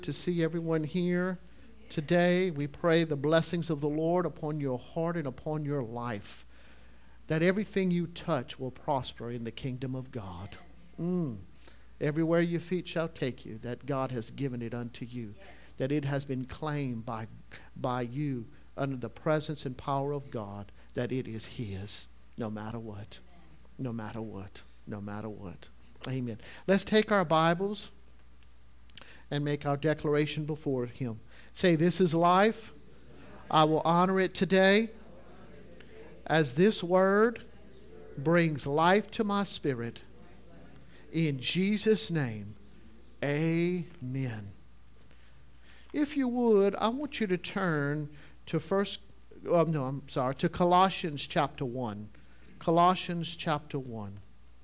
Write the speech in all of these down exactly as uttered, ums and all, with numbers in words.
To see everyone here today. We pray the blessings of the Lord upon your heart and upon your life, that everything you touch will prosper in the kingdom of God. Mm. Everywhere your feet shall take you, that God has given it unto you, that it has been claimed by, by you under the presence and power of God, that it is His, no matter what, no matter what, no matter what. Amen. Let's take our Bibles and make our declaration before Him. Say, this is life. I will honor it today, as this word brings life to my spirit. In Jesus' name, amen. If you would, I want you to turn to first, oh, no, I'm sorry, to Colossians chapter one. Colossians chapter one.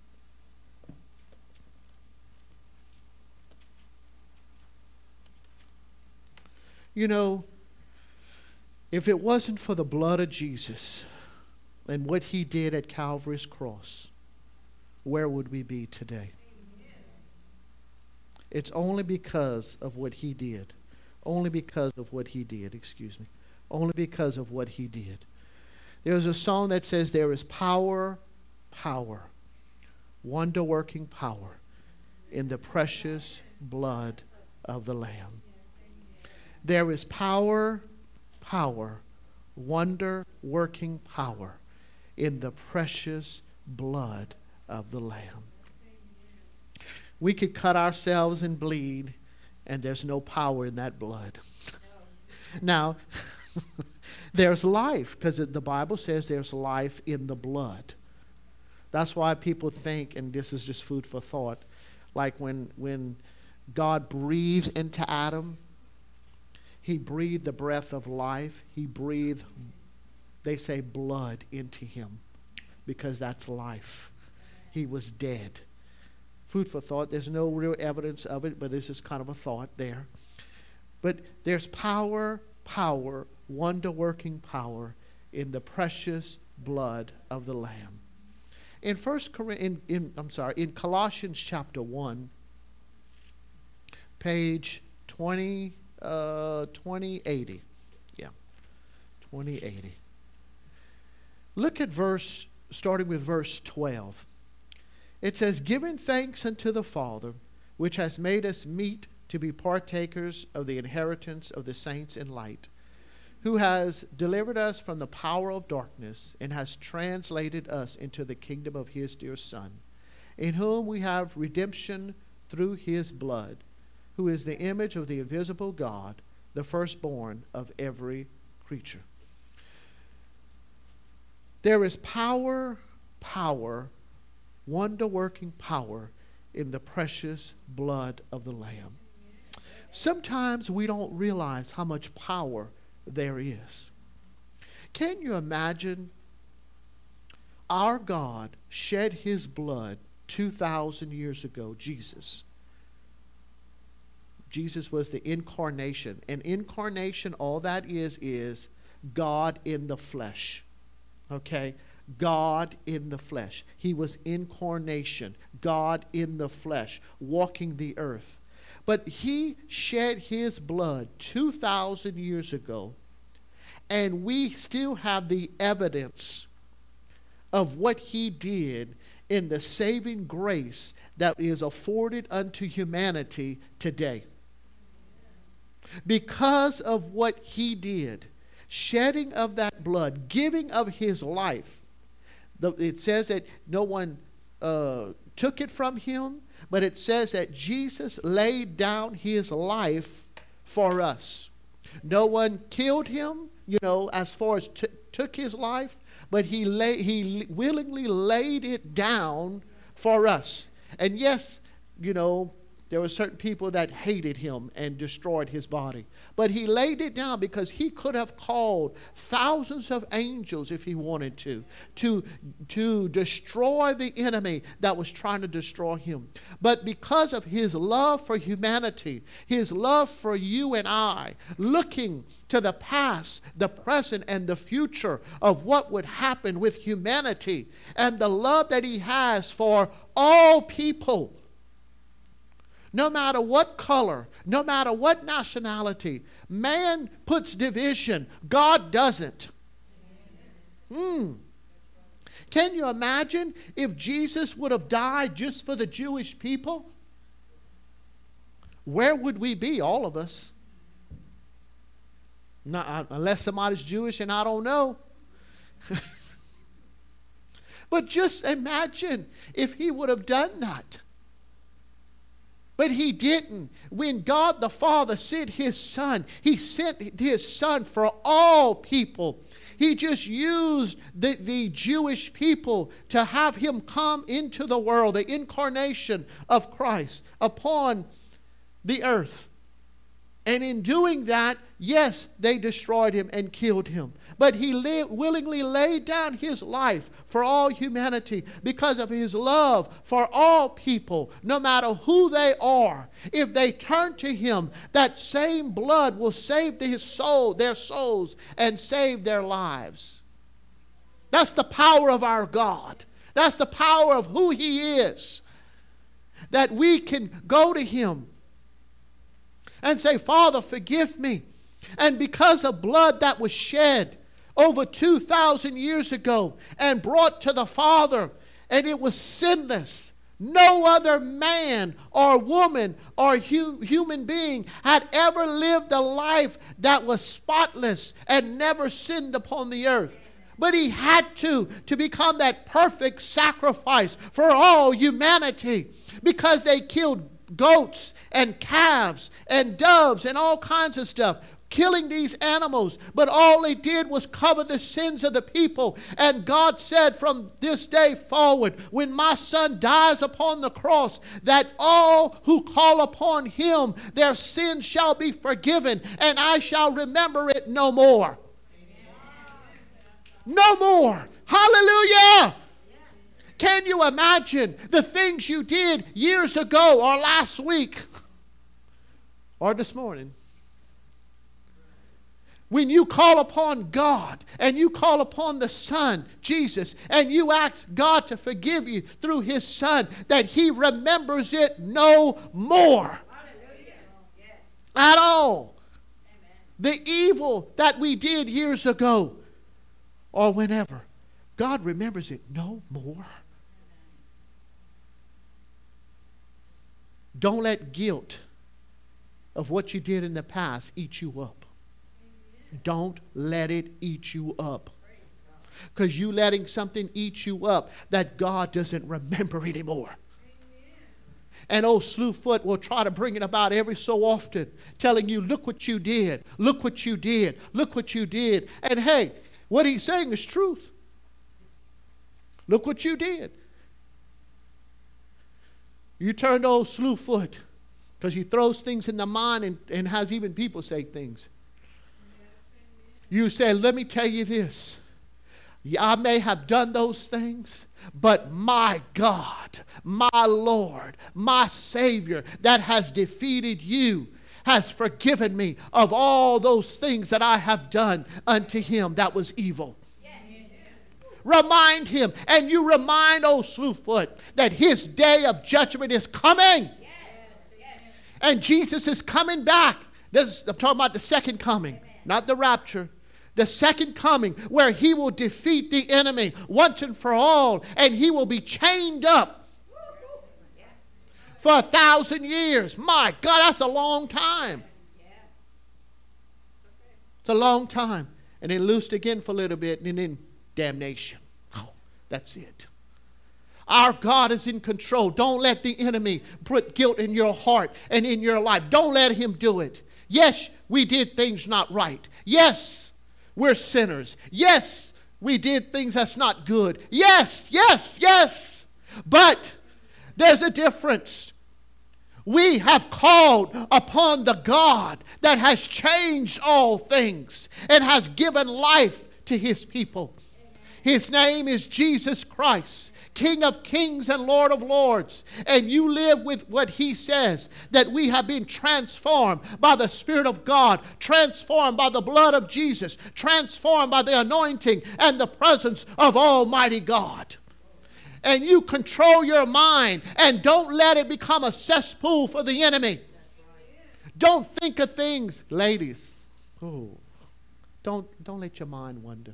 You know, if it wasn't for the blood of Jesus and what He did at Calvary's cross, where would we be today? It's only because of what He did. Only because of what He did, excuse me. Only because of what He did. There's a song that says, there is power, power, wonder-working power in the precious blood of the Lamb. There is power, power, wonder-working power in the precious blood of the Lamb. We could cut ourselves and bleed, and there's no power in that blood. Now, there's life, because the Bible says there's life in the blood. That's why people think, and this is just food for thought, like when, when God breathed into Adam, He breathed the breath of life. He breathed, they say, blood into him, because that's life. He was dead. Food for thought. There's no real evidence of it, but it's just kind of a thought there. But there's power, power, wonder-working power in the precious blood of the Lamb. In First in, in I'm sorry, in Colossians chapter one, page twenty. Uh, twenty eighty. Yeah. twenty eighty. Look at verse, starting with verse twelve. It says, giving thanks unto the Father, which has made us meet to be partakers of the inheritance of the saints in light, who has delivered us from the power of darkness and has translated us into the kingdom of His dear Son, in whom we have redemption through His blood, who is the image of the invisible God, the firstborn of every creature. There is power, power, wonder-working power in the precious blood of the Lamb. Sometimes we don't realize how much power there is. Can you imagine our God shed His blood two thousand years ago, Jesus? Jesus was the incarnation. And incarnation, all that is, is God in the flesh. Okay? God in the flesh. He was incarnation. God in the flesh, walking the earth. But He shed His blood two thousand years ago, and we still have the evidence of what He did in the saving grace that is afforded unto humanity today. Because of what He did, shedding of that blood, giving of His life. The, it says that no one uh, took it from Him, but it says that Jesus laid down His life for us. No one killed Him, you know, as far as t- took His life, but he, lay, he willingly laid it down for us. And yes, you know, there were certain people that hated Him and destroyed His body. But He laid it down because He could have called thousands of angels if He wanted to, to, to destroy the enemy that was trying to destroy Him. But because of His love for humanity, His love for you and I, looking to the past, the present, and the future of what would happen with humanity, and the love that He has for all people, no matter what color, no matter what nationality. Man puts division. God doesn't. Hmm. Can you imagine if Jesus would have died just for the Jewish people? Where would we be, all of us? Not, unless somebody's Jewish and I don't know. But just imagine if he would have done that. But he didn't. When God the Father sent his Son, he sent his Son for all people. He just used the, the Jewish people to have him come into the world, the incarnation of Christ upon the earth. And in doing that, yes, they destroyed him and killed him. But he li- willingly laid down his life for all humanity because of his love for all people, no matter who they are. If they turn to him, that same blood will save his soul, their souls, and save their lives. That's the power of our God. That's the power of who he is. That we can go to him and say, Father, forgive me. And because of blood that was shed over two thousand years ago and brought to the Father, and it was sinless. No other man or woman or hu- human being had ever lived a life that was spotless and never sinned upon the earth. But he had to, to become that perfect sacrifice for all humanity, because they killed goats and calves and doves and all kinds of stuff, killing these animals. But all they did was cover the sins of the people. And God said, from this day forward, when my Son dies upon the cross, that all who call upon him, their sins shall be forgiven, and I shall remember it no more. No more. Hallelujah. Can you imagine the things you did years ago or last week or this morning? When you call upon God and you call upon the Son, Jesus, and you ask God to forgive you through his Son, that he remembers it no more. Yes. At all. Amen. The evil that we did years ago or whenever, God remembers it no more. Don't let guilt of what you did in the past eat you up. Don't let it eat you up. Because you letting something eat you up that God doesn't remember anymore. And old Slewfoot will try to bring it about every so often, telling you, look what you did, look what you did, look what you did. And hey, what he's saying is truth. Look what you did. You turned old Slewfoot, because he throws things in the mind and, and has even people say things. You say, let me tell you this. I may have done those things, but my God, my Lord, my Savior that has defeated you has forgiven me of all those things that I have done unto him that was evil. Remind him, and you remind old Slewfoot that his day of judgment is coming. Yes. Yes. And Jesus is coming back. This, I'm talking about the second coming, amen, not the rapture. The second coming, where he will defeat the enemy once and for all, and he will be chained up for a thousand years. My God, that's a long time. It's a long time. And then loosed again for a little bit, and then damnation. Oh, that's it. Our God is in control. Don't let the enemy put guilt in your heart and in your life. Don't let him do it. Yes, we did things not right. Yes, we're sinners. Yes, we did things that's not good. Yes, yes, yes. But there's a difference. We have called upon the God that has changed all things and has given life to his people. His name is Jesus Christ, King of kings and Lord of lords. And you live with what he says, that we have been transformed by the Spirit of God, transformed by the blood of Jesus, transformed by the anointing and the presence of Almighty God. and you control your mind and don't let it become a cesspool for the enemy. Don't think of things, ladies. Oh, don't don't let your mind wander.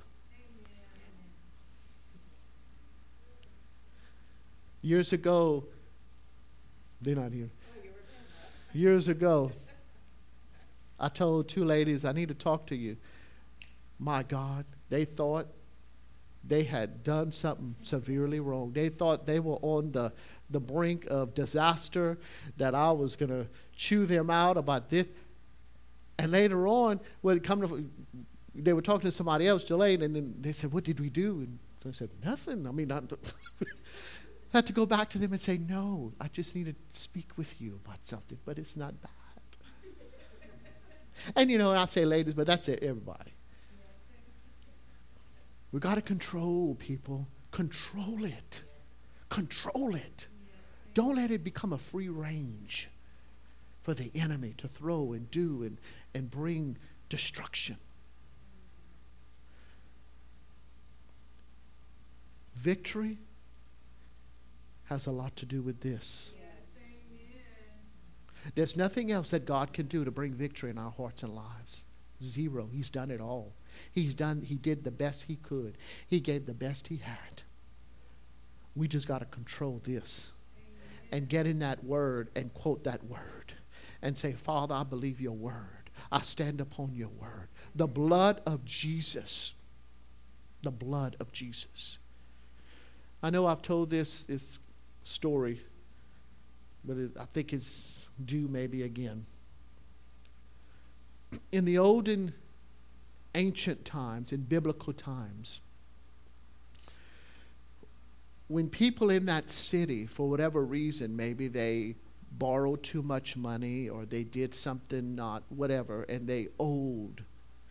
Years ago, they're not here. Years ago, I told two ladies, I need to talk to you. My God, they thought they had done something severely wrong. They thought they were on the, the brink of disaster, that I was going to chew them out about this. And later on, when it come to, they were talking to somebody else, Jelaine, and then they said, what did we do? And I said, nothing. I mean, I had to go back to them and say, no, I just need to speak with you about something, but it's not bad. And, you know, and I say ladies, but that's it, everybody. We got to control, people. Control it. Control it. Don't let it become a free range for the enemy to throw and do and, and bring destruction. Victory has a lot to do with this. There's nothing else that God can do to bring victory in our hearts and lives. Zero. He's done it all. He's done, he did the best he could. He gave the best he had. We just got to control this. And get in that word and quote that word. And say, Father, I believe your word. I stand upon your word. The blood of Jesus. The blood of Jesus. I know I've told this, this story, but it, I think it's due maybe again. In the olden, ancient times, in biblical times, when people in that city, for whatever reason, maybe they borrowed too much money or they did something not whatever, and they owed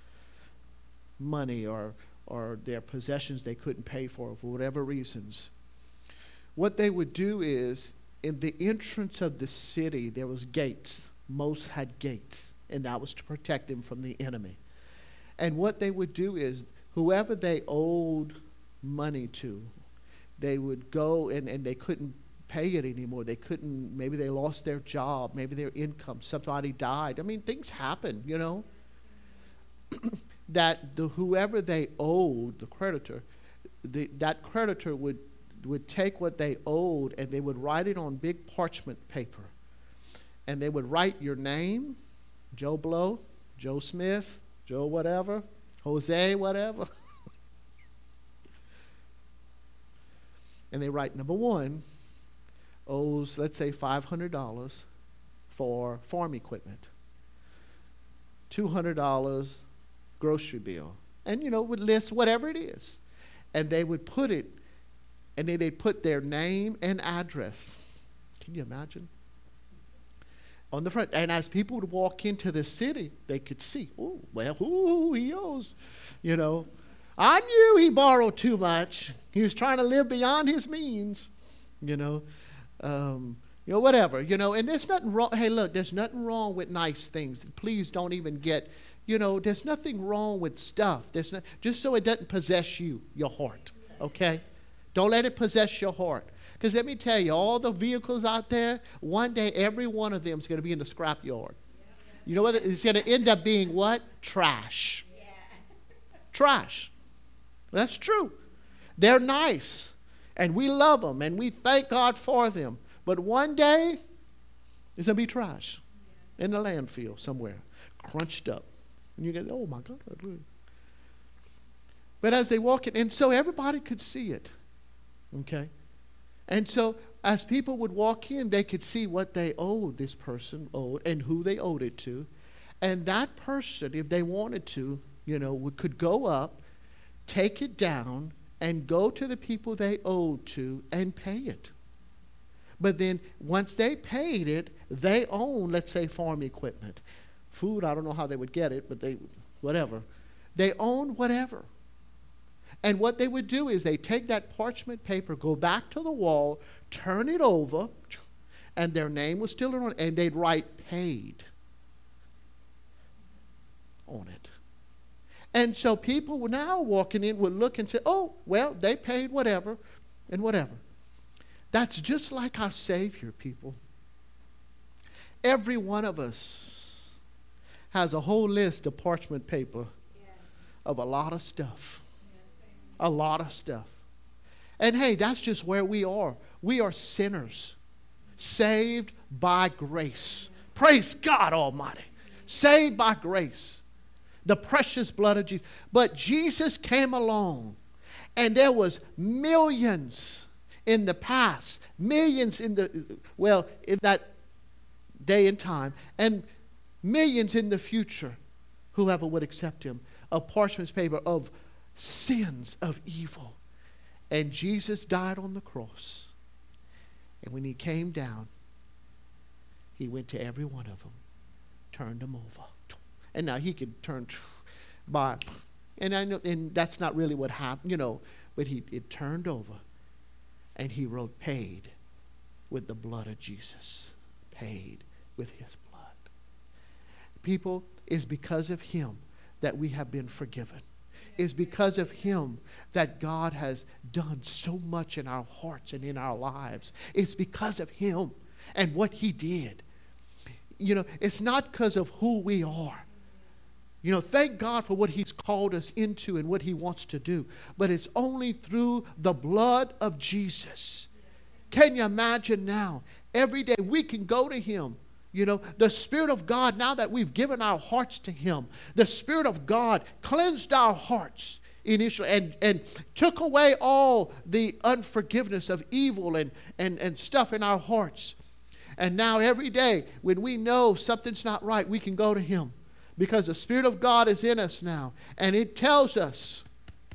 money or or their possessions they couldn't pay for for whatever reasons, what they would do is, in the entrance of the city, there was gates. Most had gates, and that was to protect them from the enemy. And what they would do is, whoever they owed money to, they would go and, and they couldn't pay it anymore. They couldn't, maybe they lost their job, maybe their income, somebody died. I mean, things happen, you know. That the whoever they owed, the creditor, the, that creditor would would take what they owed and they would write it on big parchment paper. And they would write your name, Joe Blow, Joe Smith, Joe whatever, Jose whatever. And they write, number one, owes, let's say, five hundred dollars for farm equipment. two hundred dollars grocery bill. And, you know, would list whatever it is. And they would put it, and then they'd put their name and address. Can you imagine? On the front. And as people would walk into the city, they could see, oh, well, ooh, he owes. You know, I knew he borrowed too much. He was trying to live beyond his means. You know, um, you know, whatever. You know, and there's nothing wrong. Hey, look, there's nothing wrong with nice things. Please don't even get, you know, there's nothing wrong with stuff. There's no, just so it doesn't possess you, your heart. Okay? Don't let it possess your heart. Because let me tell you, all the vehicles out there, one day every one of them is going to be in the scrap yard. You know what? It's going to end up being what? Trash. Yeah. Trash. That's true. They're nice. And we love them. And we thank God for them. But one day, it's going to be trash. Yeah. In the landfill somewhere. Crunched up. And you go, oh my God. Look. But as they walk in, and so everybody could see it. Okay? And so as people would walk in, they could see what they owed, this person owed, and who they owed it to. And that person, if they wanted to, you know, would, could go up, take it down, and go to the people they owed to and pay it. But then once they paid it, they own, let's say, farm equipment. Food, I don't know how they would get it, but they, whatever. They own whatever. And what they would do is they take that parchment paper, go back to the wall, turn it over, and their name was still on it, and they'd write paid on it. And so people were now walking in would look and say, oh, well, they paid whatever and whatever. That's just like our Savior, people. Every one of us has a whole list of parchment paper of a lot of stuff. A lot of stuff. And hey, that's just where we are. We are sinners, saved by grace. Praise God Almighty. Saved by grace. The precious blood of Jesus. But Jesus came along, and there was millions in the past, millions in the, well, in that day and time, and millions in the future, whoever would accept him, of parchment paper of sins of evil. And Jesus died on the cross. And when he came down, he went to every one of them, turned them over. And now he could turn by, and I know, and that's not really what happened, you know, but he it turned over, and he wrote, paid with the blood of Jesus. Paid with his blood. People, it's because of him that we have been forgiven. It's because of him that God has done so much in our hearts and in our lives. It's because of him and what he did. You know, it's not because of who we are. You know, thank God for what he's called us into and what he wants to do. But it's only through the blood of Jesus. Can you imagine now? Every day we can go to him. You know, the Spirit of God, now that we've given our hearts to him, the Spirit of God cleansed our hearts initially and, and took away all the unforgiveness of evil and, and, and stuff in our hearts. And now every day when we know something's not right, we can go to him. Because the Spirit of God is in us now. And it tells us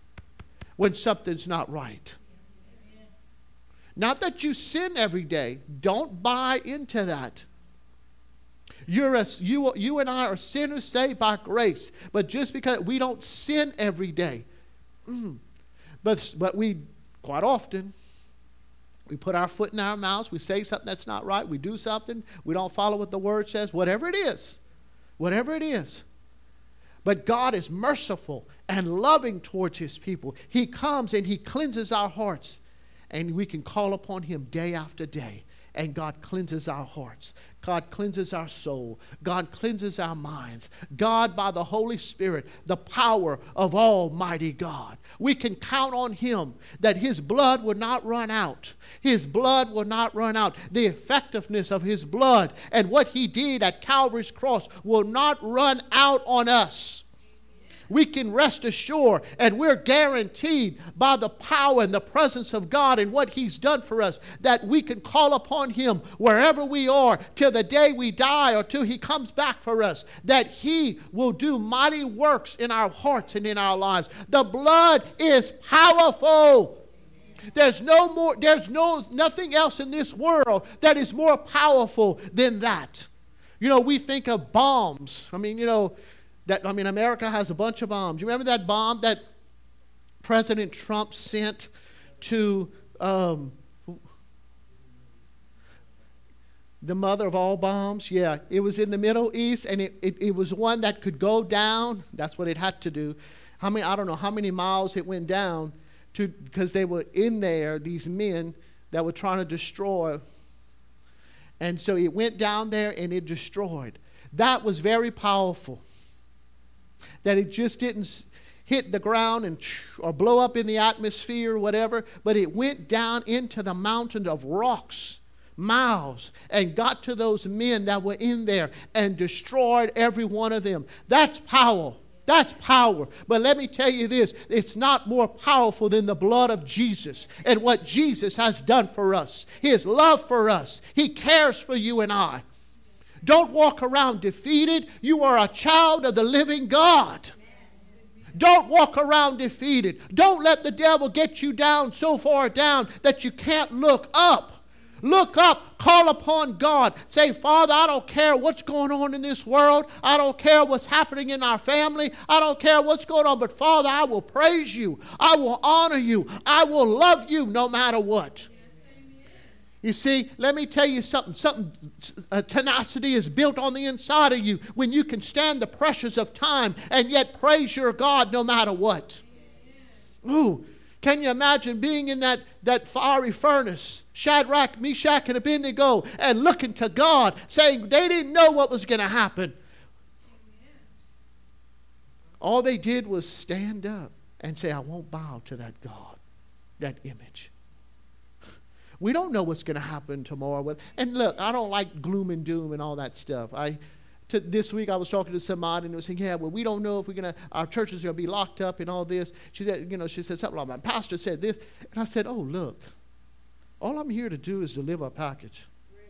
when something's not right. Amen. Not that you sin every day. Don't buy into that. You're a, you, you and I are sinners saved by grace. But just because we don't sin every day. Mm, but, but we, quite often, we put our foot in our mouths. We say something that's not right. We do something. We don't follow what the Word says. Whatever it is. Whatever it is. But God is merciful and loving towards his people. He comes and he cleanses our hearts. And we can call upon him day after day. And God cleanses our hearts. God cleanses our soul. God cleanses our minds. God, by the Holy Spirit, the power of Almighty God. We can count on him that his blood will not run out. His blood will not run out. The effectiveness of his blood and what he did at Calvary's cross will not run out on us. We can rest assured, and we're guaranteed by the power and the presence of God and what he's done for us, that we can call upon him wherever we are till the day we die or till he comes back for us, that he will do mighty works in our hearts and in our lives. The blood is powerful. There's no more, there's no nothing else in this world that is more powerful than that. You know, we think of bombs. I mean, you know, That, I mean, America has a bunch of bombs. You remember that bomb that President Trump sent to um, the mother of all bombs? Yeah, it was in the Middle East, and it, it, it was one that could go down. That's what it had to do. How many? I don't know how many miles it went down to, because they were in there, these men that were trying to destroy. And so it went down there and it destroyed. That was very powerful. That it just didn't hit the ground and or blow up in the atmosphere or whatever, but it went down into the mountain of rocks, miles, and got to those men that were in there and destroyed every one of them. That's power. That's power. But let me tell you this, it's not more powerful than the blood of Jesus and what Jesus has done for us. His love for us. He cares for you and I. Don't walk around defeated. You are a child of the living God. Don't walk around defeated. Don't let the devil get you down so far down that you can't look up. Look up, call upon God. Say, Father, I don't care what's going on in this world. I don't care what's happening in our family. I don't care what's going on. But Father, I will praise you. I will honor you. I will love you no matter what. You see, let me tell you something. Something, uh, tenacity is built on the inside of you when you can stand the pressures of time and yet praise your God no matter what. Ooh, Can you imagine being in that, that fiery furnace, Shadrach, Meshach, and Abednego, and looking to God, saying they didn't know what was going to happen. All they did was stand up and say, I won't bow to that God, that image. We don't know what's going to happen tomorrow. And look, I don't like gloom and doom and all that stuff. I, to, this week I was talking to somebody and they were saying, yeah, well, we don't know if we're going to, our churches are going to be locked up and all this. She said, you know, she said something like, my pastor said this. And I said, oh, look, all I'm here to do is deliver a package.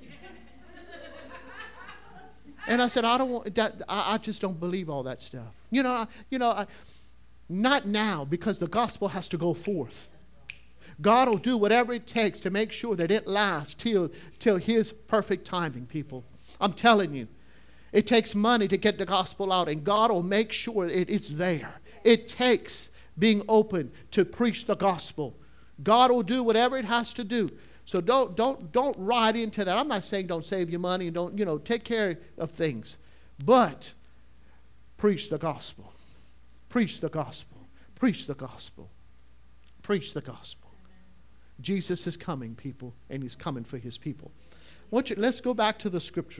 And I said, I don't want that. I, I just don't believe all that stuff. You know, I, you know, I, not now, because the gospel has to go forth. God will do whatever it takes to make sure that it lasts till, till His perfect timing, people. I'm telling you. It takes money to get the gospel out, and God will make sure it, it's there. It takes being open to preach the gospel. God will do whatever it has to do. So don't, don't, don't ride into that. I'm not saying don't save your money and don't, you know, take care of things. But preach the gospel. Preach the gospel. Preach the gospel. Preach the gospel. Jesus is coming, people, and He's coming for His people. Want you, let's go back to the scripture.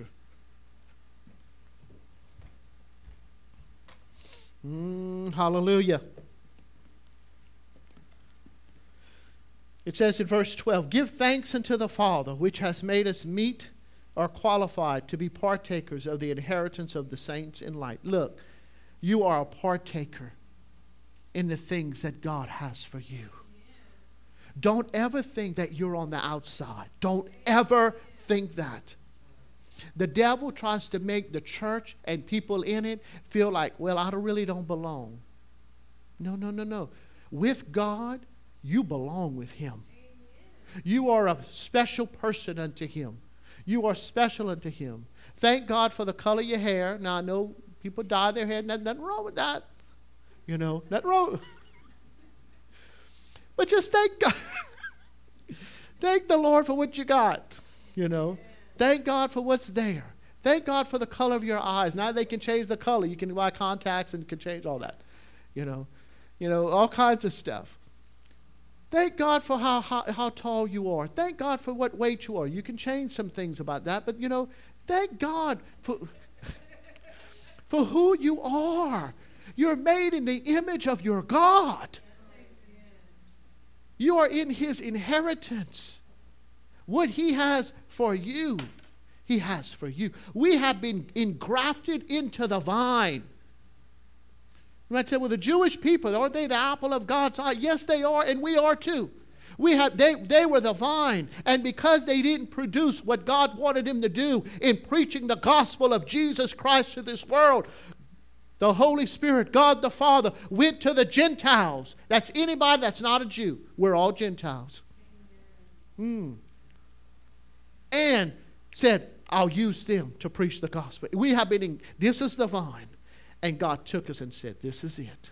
Mm, hallelujah. It says in verse twelve, give thanks unto the Father, which has made us meet or qualified to be partakers of the inheritance of the saints in light. Look, you are a partaker in the things that God has for you. Don't ever think that you're on the outside. Don't ever think that. The devil tries to make the church and people in it feel like, well, I don't really don't belong. No, no, no, no. With God, you belong with Him. You are a special person unto Him. You are special unto Him. Thank God for the color of your hair. Now, I know people dye their hair. Nothing, nothing wrong with that. You know, nothing wrong. But just thank God. Thank the Lord for what you got, you know. Thank God for what's there. Thank God for the color of your eyes. Now they can change the color. You can buy contacts and can change all that, you know. You know, all kinds of stuff. Thank God for how, how, how tall you are. Thank God for what weight you are. You can change some things about that, but, you know, thank God for, for who you are. You're made in the image of your God. You are in His inheritance. What He has for you, He has for you. We have been engrafted into the vine. You might say, well, the Jewish people, aren't they the apple of God's eye? Yes, they are, and we are too. We have, they, they were the vine, and because they didn't produce what God wanted them to do in preaching the gospel of Jesus Christ to this world, the Holy Spirit, God the Father, went to the Gentiles. That's anybody that's not a Jew. We're all Gentiles. Mm. And said, I'll use them to preach the gospel. We have been in, this is the vine. And God took us and said, this is it.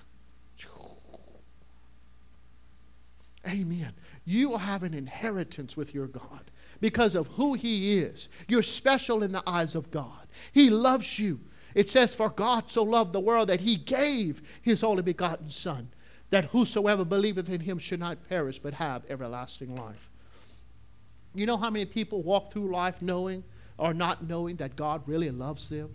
Amen. You will have an inheritance with your God because of who He is. You're special in the eyes of God. He loves you. It says, for God so loved the world that He gave His only begotten Son, that whosoever believeth in Him should not perish but have everlasting life. You know how many people walk through life knowing or not knowing that God really loves them?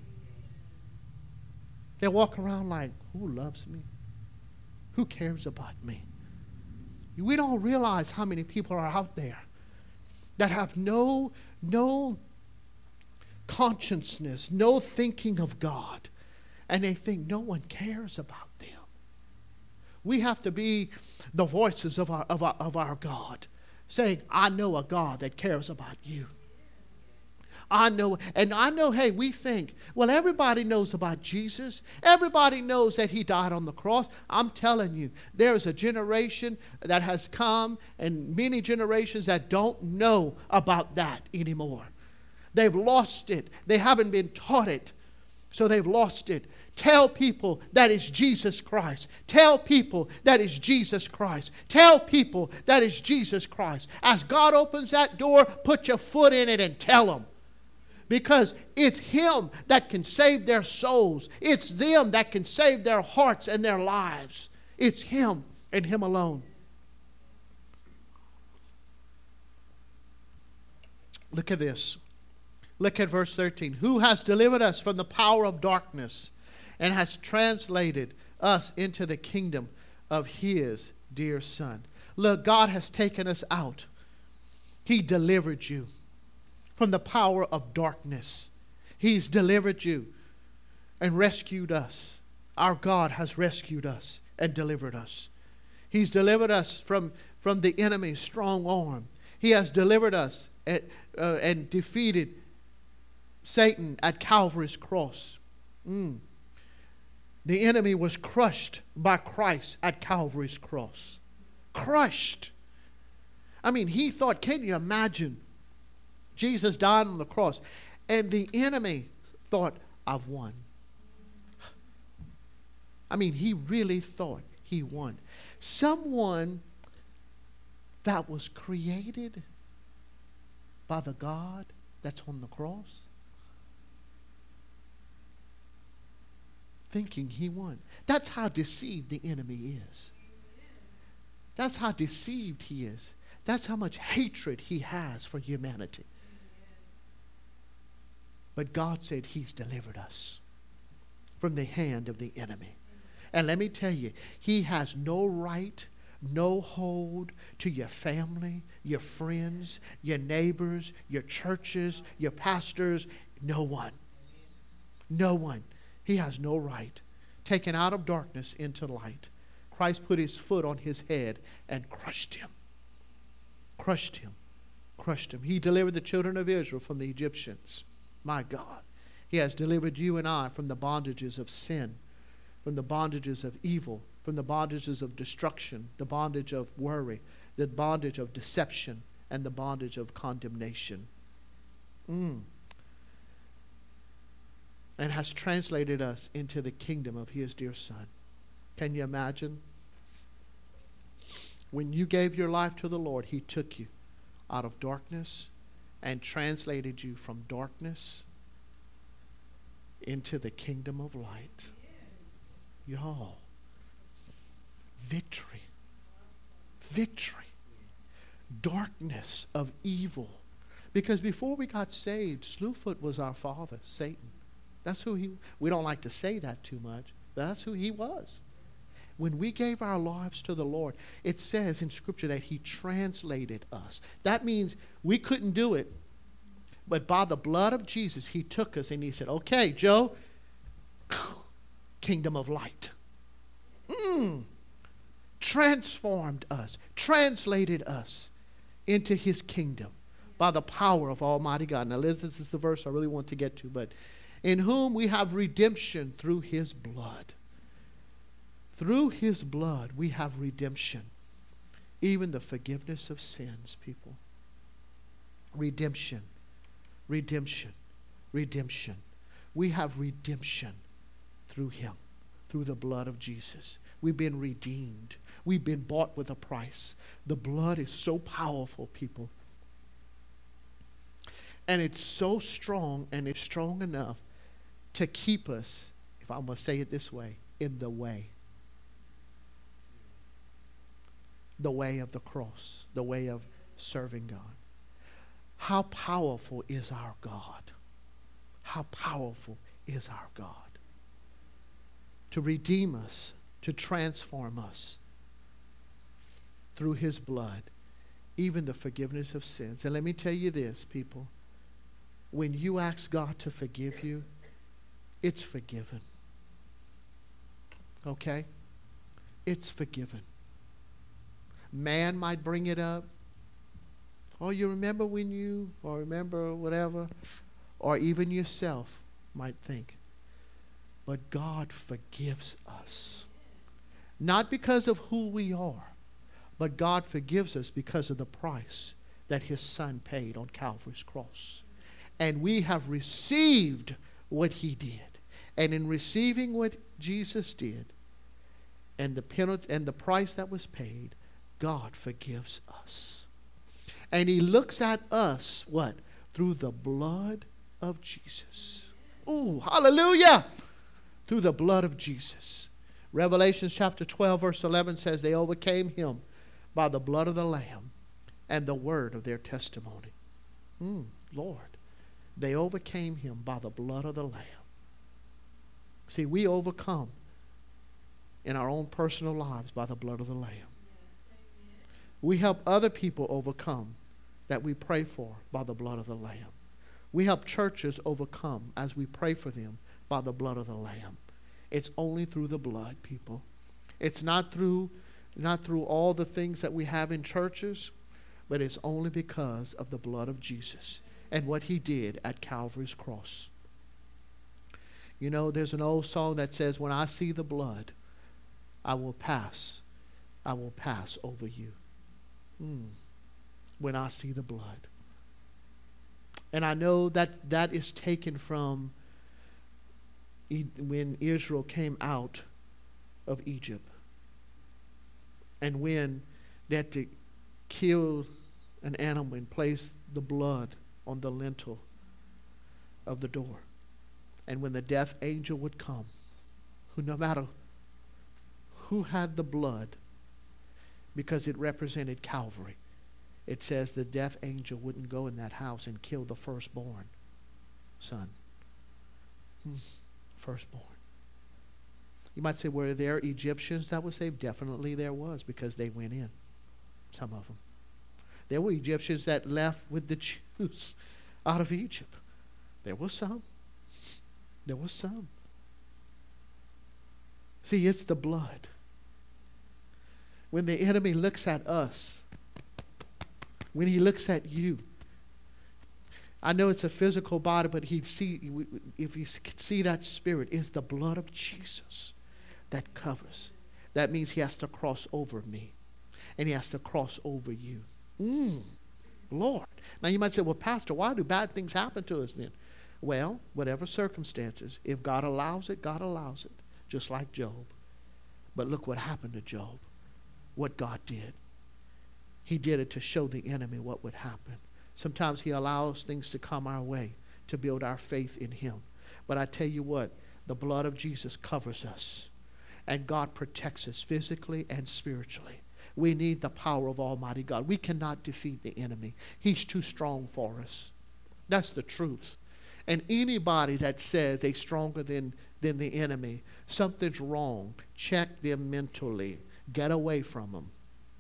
They walk around like, who loves me? Who cares about me? We don't realize how many people are out there that have no, no consciousness, no thinking of God, and they think no one cares about them. We have to be the voices of our, of our, of our God, saying, I know a God that cares about you. I know, and I know, hey, we think, well, everybody knows about Jesus. Everybody knows that He died on the cross. I'm telling you, there is a generation that has come and many generations that don't know about that anymore. They've lost it. They haven't been taught it, so they've lost it. Tell people that is Jesus Christ. Tell people that is Jesus Christ. Tell people that is Jesus Christ. As God opens that door, put your foot in it and tell them. Because it's Him that can save their souls. It's them that can save their hearts and their lives. It's Him and Him alone. Look at this. Look at verse thirteen. Who has delivered us from the power of darkness and has translated us into the kingdom of his dear Son. Look, God has taken us out. He delivered you from the power of darkness. He's delivered you and rescued us. Our God has rescued us and delivered us. He's delivered us from, from the enemy's strong arm. He has delivered us at, uh, and defeated Satan at Calvary's cross. Mm. The enemy was crushed by Christ at Calvary's cross. Crushed. I mean, he thought, can you imagine? Jesus died on the cross, and the enemy thought, I've won. I mean, he really thought he won. Someone that was created by the God that's on the cross, thinking he won. That's how deceived the enemy is. That's how deceived he is. That's how much hatred he has for humanity. But God said he's delivered us from the hand of the enemy. And let me tell you, he has no right, no hold to your family, your friends, your neighbors, your churches, your pastors. No one. No one. He has no right. Taken out of darkness into light. Christ put his foot on his head and crushed him. Crushed him. Crushed him. He delivered the children of Israel from the Egyptians. My God. He has delivered you and I from the bondages of sin, from the bondages of evil, from the bondages of destruction, the bondage of worry, the bondage of deception, and the bondage of condemnation. Mm. And has translated us into the kingdom of his dear Son. Can you imagine? When you gave your life to the Lord, he took you out of darkness and translated you from darkness into the kingdom of light. Y'all, victory. Victory. Darkness of evil. Because before we got saved, Slewfoot was our father, Satan. That's who he, we don't like to say that too much, but that's who he was. When we gave our lives to the Lord, it says in Scripture that he translated us. That means we couldn't do it, but by the blood of Jesus, he took us and he said, okay, Joe, kingdom of light. Mm. Transformed us, translated us into his kingdom by the power of Almighty God. Now, this is the verse I really want to get to, but in whom we have redemption through his blood. Through his blood we have redemption. Even the forgiveness of sins, people. Redemption. Redemption. Redemption. We have redemption through him. Through the blood of Jesus. We've been redeemed. We've been bought with a price. The blood is so powerful, people. And it's so strong, and it's strong enough to keep us, if I'm going to say it this way, in the way. The way of the cross. The way of serving God. How powerful is our God? How powerful is our God? To redeem us, to transform us through his blood, even the forgiveness of sins. And let me tell you this, people. When you ask God to forgive you, it's forgiven. Okay? It's forgiven. Man might bring it up. Oh, you remember when you, or remember whatever, or even yourself might think. But God forgives us. Not because of who we are, but God forgives us because of the price that his Son paid on Calvary's cross. And we have received what he did. And in receiving what Jesus did, and the penalty and the price that was paid, God forgives us. And he looks at us, what? Through the blood of Jesus. Ooh, hallelujah! Through the blood of Jesus. Revelation chapter twelve, verse eleven says, they overcame him by the blood of the Lamb and the word of their testimony. Mm. Lord. They overcame him by the blood of the Lamb. See, we overcome in our own personal lives by the blood of the Lamb. We help other people overcome that we pray for by the blood of the Lamb. We help churches overcome as we pray for them by the blood of the Lamb. It's only through the blood, people. It's not through, not through all the things that we have in churches, but it's only because of the blood of Jesus and what he did at Calvary's cross. You know, there's an old song that says, when I see the blood, I will pass. I will pass over you. Mm. When I see the blood. And I know that that is taken from e- when Israel came out of Egypt. And when they had to kill an animal and place the blood on the lintel of the door. And when the death angel would come, who no matter who had the blood, because it represented Calvary, it says the death angel wouldn't go in that house and kill the firstborn son. Hmm. Firstborn. You might say, were there Egyptians that were saved? Definitely there was, because they went in. Some of them. There were Egyptians that left with the Jews out of Egypt. There were some. There was some. See, it's the blood. When the enemy looks at us, when he looks at you, I know it's a physical body, but he'd see, if he could see that spirit, is the blood of Jesus that covers. That means he has to cross over me, and he has to cross over you. Mm, Lord. Now you might say, well, Pastor, why do bad things happen to us then? Well, whatever circumstances, if God allows it, God allows it, just like Job. But look what happened to Job, what God did. He did it to show the enemy what would happen. Sometimes he allows things to come our way to build our faith in him. But I tell you what, the blood of Jesus covers us. And God protects us physically and spiritually. We need the power of Almighty God. We cannot defeat the enemy. He's too strong for us. That's the truth. And anybody that says they're stronger than, than the enemy, something's wrong. Check them mentally. Get away from them.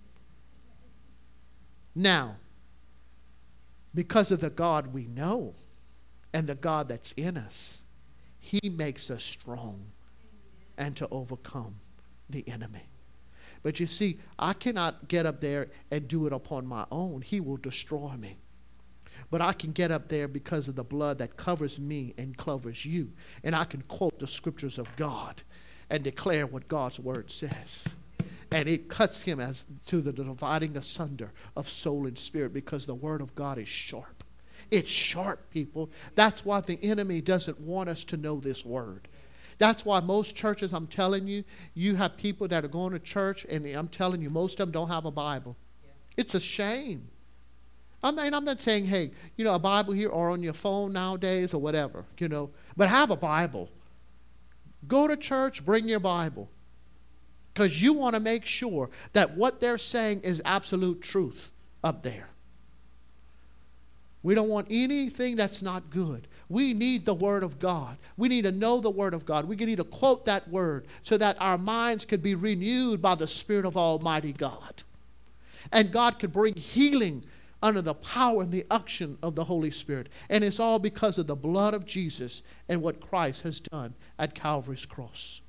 Now, because of the God we know and the God that's in us, he makes us strong and to overcome the enemy. But you see, I cannot get up there and do it upon my own. He will destroy me. But I can get up there because of the blood that covers me and covers you. And I can quote the scriptures of God and declare what God's word says. And it cuts him as to the dividing asunder of soul and spirit, because the word of God is sharp. It's sharp, people. That's why the enemy doesn't want us to know this word. That's why most churches, I'm telling you, you have people that are going to church, and I'm telling you, most of them don't have a Bible. It's a shame. I mean, I'm not saying, hey, you know, a Bible here or on your phone nowadays or whatever, you know, but have a Bible. Go to church, bring your Bible. Because you want to make sure that what they're saying is absolute truth up there. We don't want anything that's not good. We need the Word of God. We need to know the Word of God. We need to quote that Word so that our minds could be renewed by the Spirit of Almighty God. And God could bring healing under the power and the unction of the Holy Spirit. And it's all because of the blood of Jesus and what Christ has done at Calvary's cross.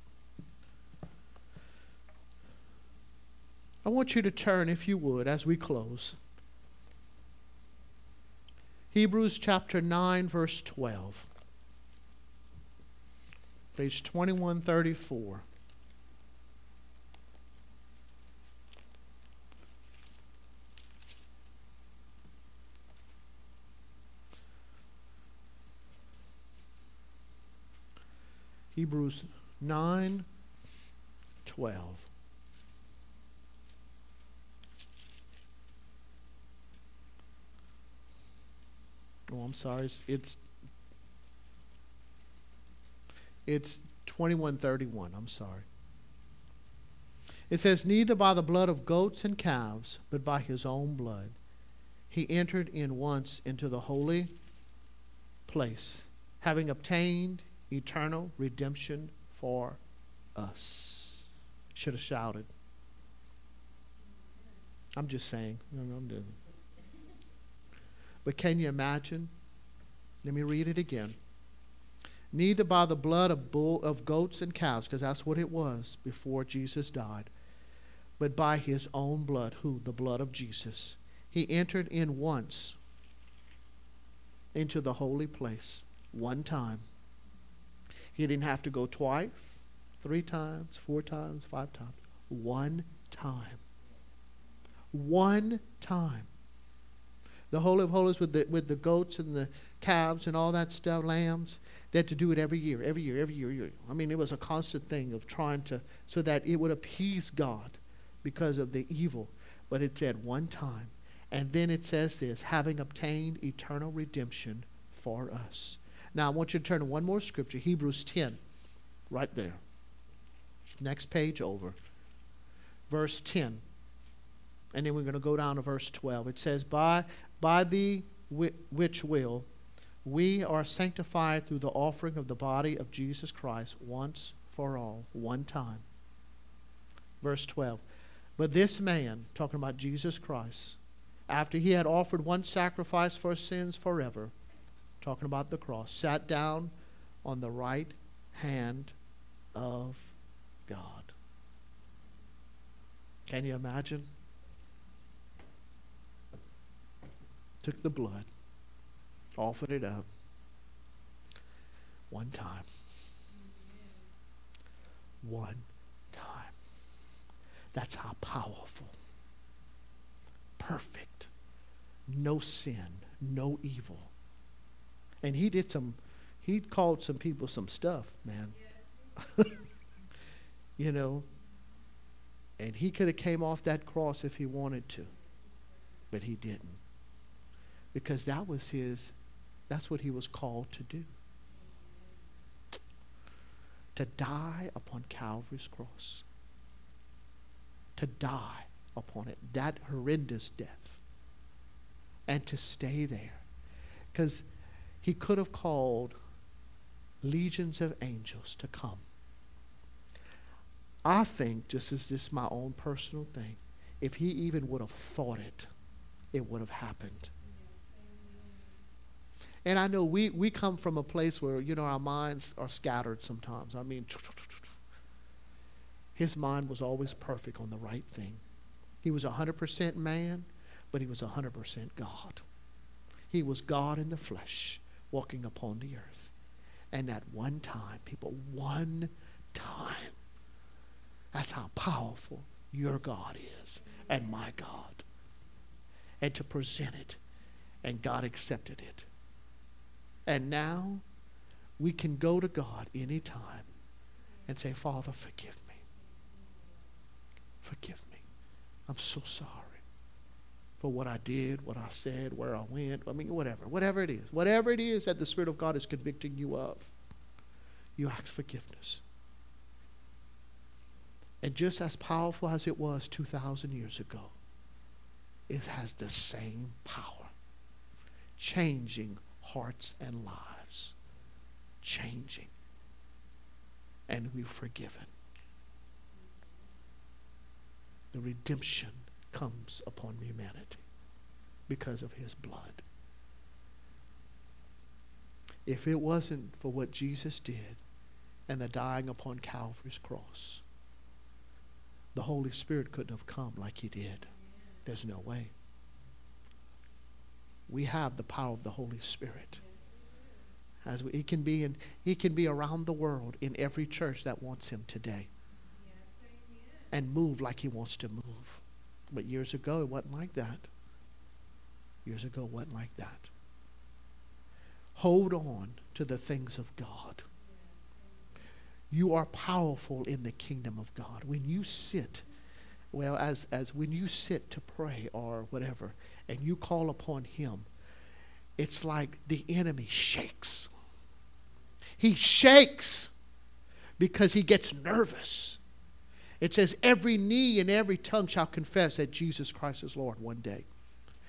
I want you to turn, if you would, as we close. Hebrews chapter nine, verse twelve. Page twenty-one thirty-four. Hebrews nine twelve. Oh, I'm sorry. It's it's, it's twenty-one thirty-one. I'm sorry. It says, neither by the blood of goats and calves, but by his own blood, He entered in once into the holy place, having obtained eternal redemption for us. Should have shouted. I'm just saying. No, no, I'm doing it. But can you imagine? Let me read it again. Neither by the blood of bull, of goats and cows, because that's what it was before Jesus died, but by his own blood. Who? The blood of Jesus. He entered in once into the holy place, one time. He didn't have to go twice, three times, four times, five times. One time. One time. The Holy of Holies with the with the goats and the calves and all that stuff, lambs, they had to do it every year, every year, every year, every year. I mean, it was a constant thing of trying to, so that it would appease God because of the evil. But it said one time. And then it says this, having obtained eternal redemption for us. Now, I want you to turn to one more scripture, Hebrews ten, right there. Next page over. Verse ten. And then we're going to go down to verse twelve. It says, By, by the which will we are sanctified through the offering of the body of Jesus Christ once for all, one time. Verse twelve. But this man, talking about Jesus Christ, after he had offered one sacrifice for sins forever, talking about the cross, sat down on the right hand of God. Can you imagine? Took the blood, offered it up one time. One time. That's how powerful. Perfect. No sin. No evil. And he did some, he called some people some stuff, man. You know. And he could have came off that cross if he wanted to. But he didn't. Because that was his, that's what he was called to do. To die upon Calvary's cross. To die upon it. That horrendous death. And to stay there. Because he could have called legions of angels to come. I think, just as this is my own personal thing, if he even would have thought it, it would have happened. And I know we, we come from a place where, you know, our minds are scattered sometimes. I mean, his mind was always perfect on the right thing. He was one hundred percent man, but he was one hundred percent God. He was God in the flesh, walking upon the earth. And that one time, people, one time. That's how powerful your God is and my God. And to present it, and God accepted it. And now we can go to God anytime and say, Father, forgive me. Forgive me. I'm so sorry for what I did, what I said, where I went. I mean, whatever. Whatever it is. Whatever it is that the Spirit of God is convicting you of, you ask forgiveness. And just as powerful as it was two thousand years ago, it has the same power. Changing hearts and lives. Changing. And we're forgiven. The redemption comes upon humanity because of his blood. If it wasn't for what Jesus did and the dying upon Calvary's cross, the Holy Spirit couldn't have come like he did. There's no way. We have the power of the Holy Spirit. As we, he can be in, he can be around the world in every church that wants him today. And move like he wants to move. But years ago, it wasn't like that. Years ago, it wasn't like that. Hold on to the things of God. You are powerful in the kingdom of God. When you sit, well, as, as when you sit to pray or whatever, and you call upon him, it's like the enemy shakes. He shakes because he gets nervous. It says every knee and every tongue shall confess that Jesus Christ is Lord one day.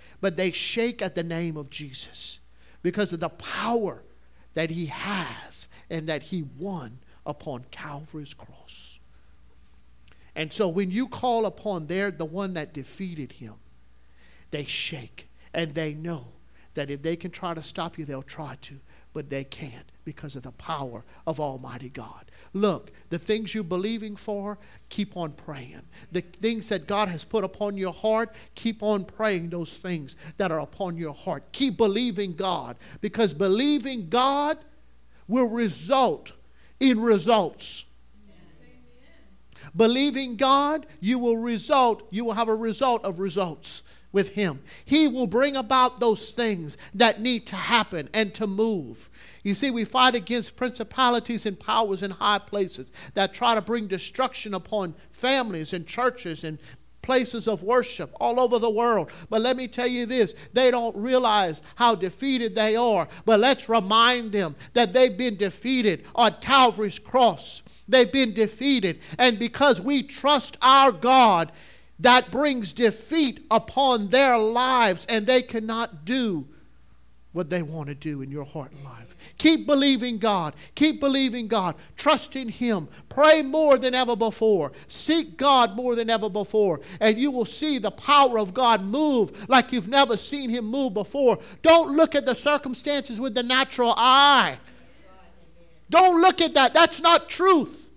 but they shake at the name of Jesus because of the power that he has and that he won upon Calvary's cross. And so when you call upon their, the one that defeated him, they shake and they know that if they can try to stop you, they'll try to, but they can't because of the power of Almighty God. Look, the things you're believing for, keep on praying. The things that God has put upon your heart, keep on praying those things that are upon your heart. Keep believing God, because believing God will result in results. Amen. Believing God, you will result, you will have a result of results with him. He will bring about those things that need to happen and to move. You see, we fight against principalities and powers in high places that try to bring destruction upon families and churches and places of worship all over the world. But let me tell you this, they don't realize how defeated they are. But let's remind them that they've been defeated on Calvary's cross. They've been defeated. And because we trust our God, that brings defeat upon their lives, and they cannot do what they want to do in your heart and life. Keep believing God. Keep believing God. Trust in him. Pray more than ever before. Seek God more than ever before. And you will see the power of God move like you've never seen him move before. Don't look at the circumstances with the natural eye. Don't look at that. That's not truth.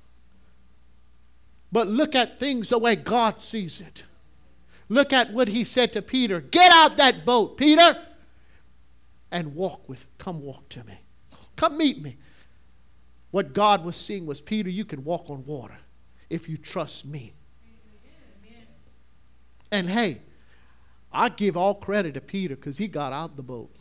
But look at things the way God sees it. Look at what he said to Peter. Get out that boat, Peter, and walk with, come walk to me. Come meet me. What God was seeing was, Peter, you can walk on water if you trust me. Amen. And hey, I give all credit to Peter because he got out the boat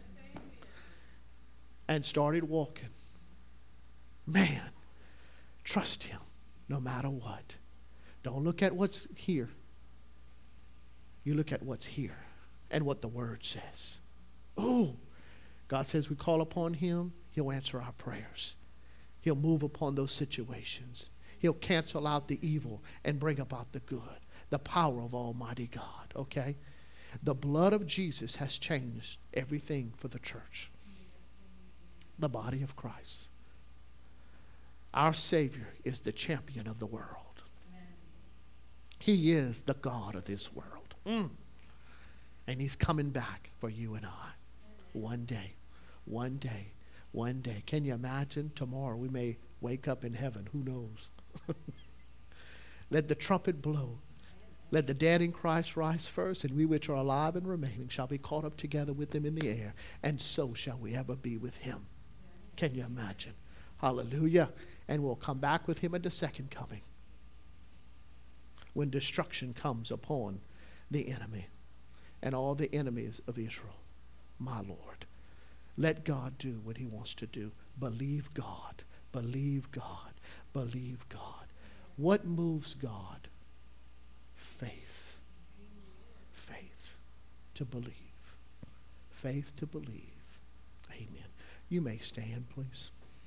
and started walking. Man, trust him no matter what. Don't look at what's here. You look at what's here and what the word says. Oh, God says we call upon him, he'll answer our prayers. He'll move upon those situations. He'll cancel out the evil and bring about the good. The power of Almighty God, okay? The blood of Jesus has changed everything for the church. The body of Christ. Our Savior is the champion of the world. He is the God of this world. Mm. And he's coming back for you and I. One day, one day, one day. Can you imagine? Tomorrow we may wake up in heaven. Who knows? Let the trumpet blow. Let the dead in Christ rise first, and we which are alive and remaining shall be caught up together with them in the air, and so shall we ever be with him. Can you imagine? Hallelujah. And we'll come back with him at the second coming, when destruction comes upon the enemy and all the enemies of Israel. My Lord, let God do what he wants to do. Believe God. Believe God. Believe God. What moves God? Faith. Faith to believe. Faith to believe. Amen. You may stand, please.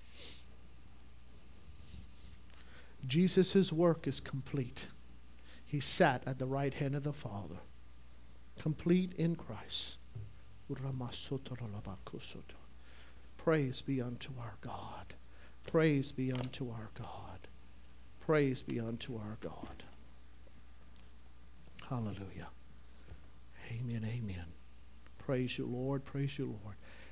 Jesus' work is complete. He sat at the right hand of the Father, complete in Christ. Praise be unto our God. Praise be unto our God. Praise be unto our God. Hallelujah. Amen, amen. Praise you, Lord. Praise you, Lord.